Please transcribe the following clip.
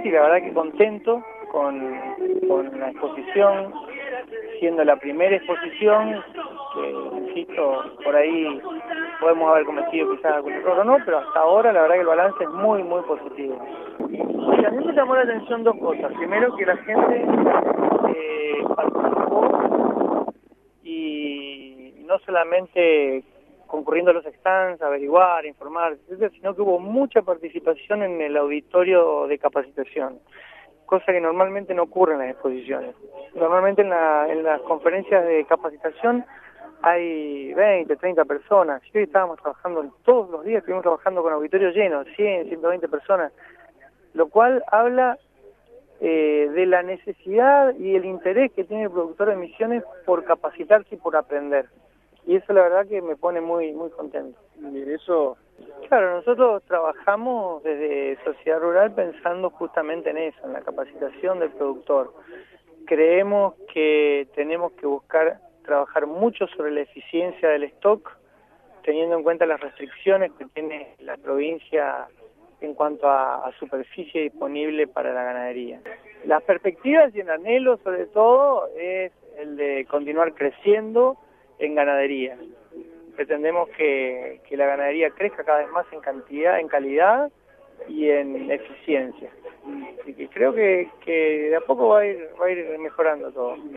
sí, la verdad que contento con la exposición, siendo la primera exposición, que, insisto, por ahí podemos haber cometido quizás algún error o no, pero hasta ahora la verdad que el balance es muy, muy positivo. Y a mí me llamó la atención dos cosas. Primero, que la gente participó y no solamente concurriendo a los stands, averiguar, informar, etcétera, sino que hubo mucha participación en el auditorio de capacitación, cosa que normalmente no ocurre en las exposiciones. Normalmente en las conferencias de capacitación hay 20, 30 personas. Y hoy estábamos trabajando todos los días, estuvimos trabajando con auditorios llenos, 100, 120 personas, lo cual habla de la necesidad y el interés que tiene el productor de emisiones por capacitarse y por aprender. Y eso la verdad que me pone muy, muy contento. Y eso... Claro, nosotros trabajamos desde Sociedad Rural pensando justamente en eso, en la capacitación del productor. Creemos que tenemos que buscar trabajar mucho sobre la eficiencia del stock, teniendo en cuenta las restricciones que tiene la provincia en cuanto a superficie disponible para la ganadería. Las perspectivas y el anhelo, sobre todo, es el de continuar creciendo en ganadería. Pretendemos que la ganadería crezca cada vez más en cantidad, en calidad y en eficiencia. Así que creo que de a poco va a ir mejorando todo.